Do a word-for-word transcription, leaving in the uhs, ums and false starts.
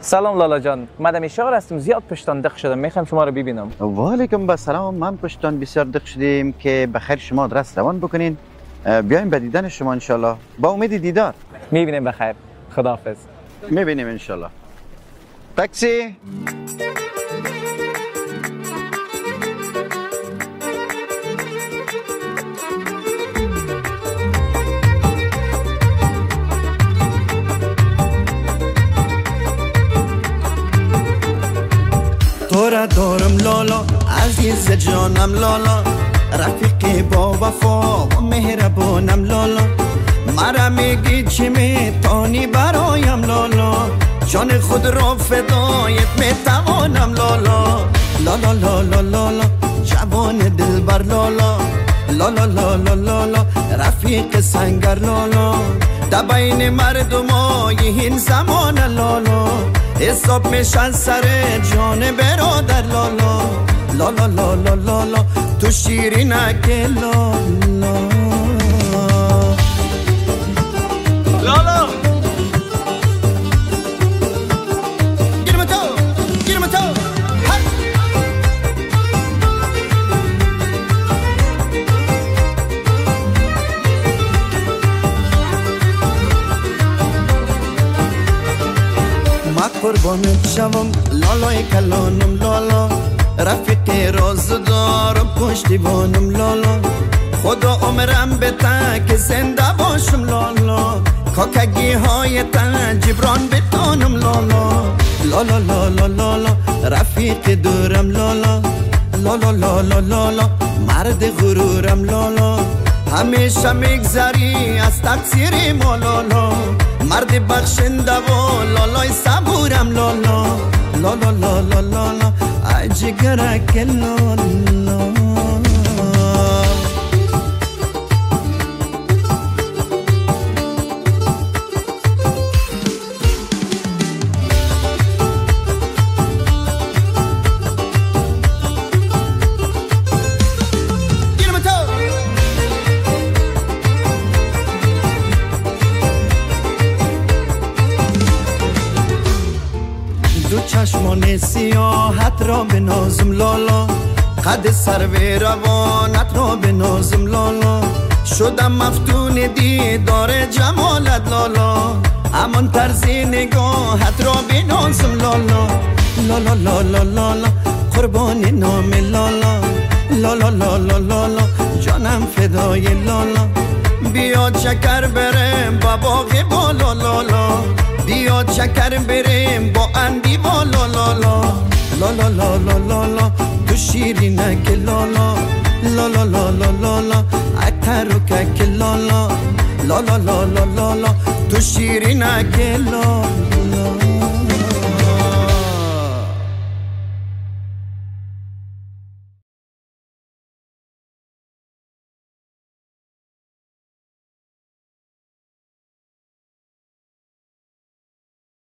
سلام لالا جان، مدام شغل هستم، زیاد پشتان دق شدم، میخوام شما رو ببینم. و علیکم السلام. من پشتان بسیار دق شدیم که بخیر شما درست روان بکنین. بیایم به دیدن شما انشالله، با امید دیدار. میبینیم بخیر. خداحافظ. میبینیم انشالله. تاکسی. تو را دارم لالا، عزیز جانم لالا، رفیق با وفا و مهربانم لالا. مرا میگی چی میتانی برایم لالا، جان خود را فدایت میتوانم لالا. لالا لالا لالا جوان دلبر لالا، لالا لالا لالا رفیق سنگر لالا. در بین مردمای این زمان لالا، حساب میشن سر جان برادر لالا. لالا لالا لالا تو شیرینک لالا. لالا گیرم تو گیرم تو قربانت شوم لالای کلانم لالا، رفیق راز دارم پشتیبانم لالا. خدا عمرم بده که زنده باشم لالا، کاکگی های تن جبران بتانم لالا. لالا لالا لالا رفیق دورم لالا، لالا لالا لالا مرد غرورم لالا. همیشه میگذری از تقصیر ما لالا، مرد بخشنده و لالای صبورم لالا. لالا لالا لالا ای جگرک لالا. چشمان سیاحت را بنازم لالا، قد سر و روانت را بنازم لالا. شدم مفتون دیدار جمالت لالا، همان طرز نگاهت را بنازم لالا. لالا لالا لالا قربان نام لالا، لالا لالا لالا جانم فدای لالا. بیا چکر برم با باغ بالا لالا، بیا چکر بریم با اندی بالا لالا. لالا لالا لالا تو شیرینک لالا، لالا لالا لالا اکتر و کک لالا. لالا لالا لالا تو شیرینک لالا.